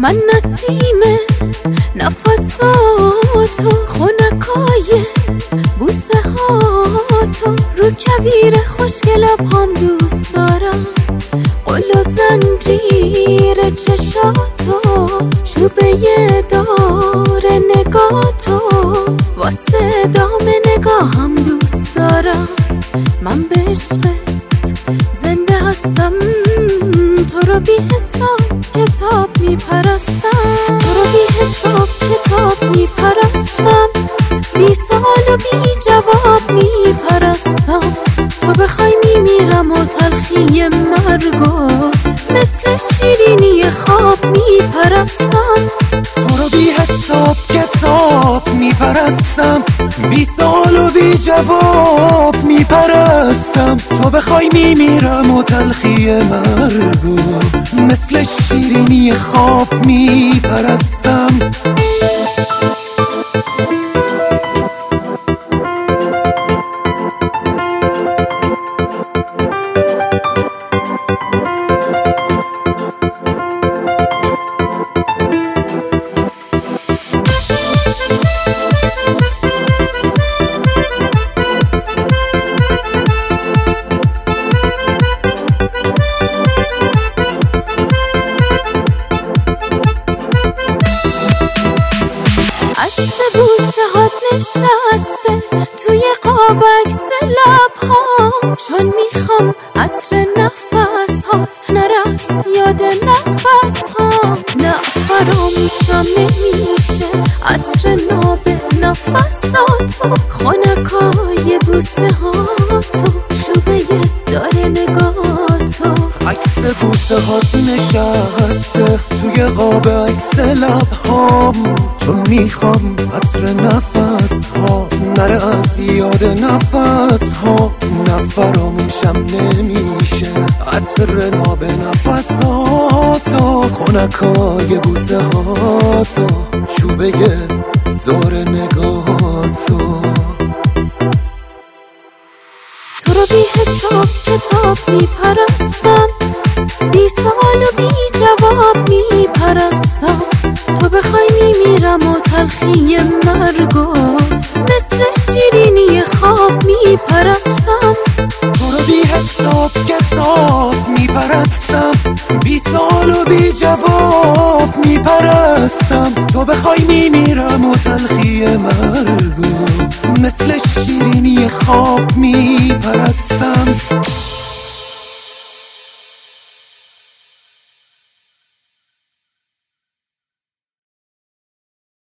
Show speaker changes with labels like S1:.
S1: من نسیم نفساتو، خنکای بوسه هاتو، رو کویر خوشگل لبهام دوست دارم، قل و زنجیر چشاتو، چوبه دار نگاتو، واسه دام نگاهم دوست دارم. من به عشقت زنده هستم، تو رو بی حساب کتاب میپرستم، تو رو بی حساب کتاب میپرستم، بی سوال و بی جواب میپرستم. تو بخوای میمیرم و تلخی مرگو مثل شیرینی خواب میپرستم.
S2: تو رو بی حساب کتاب میپرستم، بی سوال و بی جواب میپرستم. تو بخوای میمیرم و تلخی مرگو مثل شیرینی خواب میپرستم.
S1: عطر بوسه هات نشسته توی قاب عکس لبهام، چون میخوام عطر نفس هات نرقص یاد نفس هام. نه فراموشم نمیشه عطر ناب نفساتو، خنکای بوسه هاتو، چوبه دار نگاتو.
S2: عکس بوسه هات نشسته توی قاب عکس لبهام، چون میخوام عطر نفس ها نره از یاد نفس ها. نه فراموشم نمیشه عطر ناب نفساتو، خنکای بوسه هاتو، چوبه دور نگاتو.
S1: تو رو بی حساب کتاب میپرستم، بی سوال و بی جواب میپرستم. تو بخوای میمیرم و تلخی مرگو مثل شیرینی خواب میپرستم.
S2: تو رو بی حساب کتاب میپرستم، بی سوال و بی جواب میپرستم. تو بخوای میمیرم و تلخی مرگو مثل شیرینی خواب میپرستم.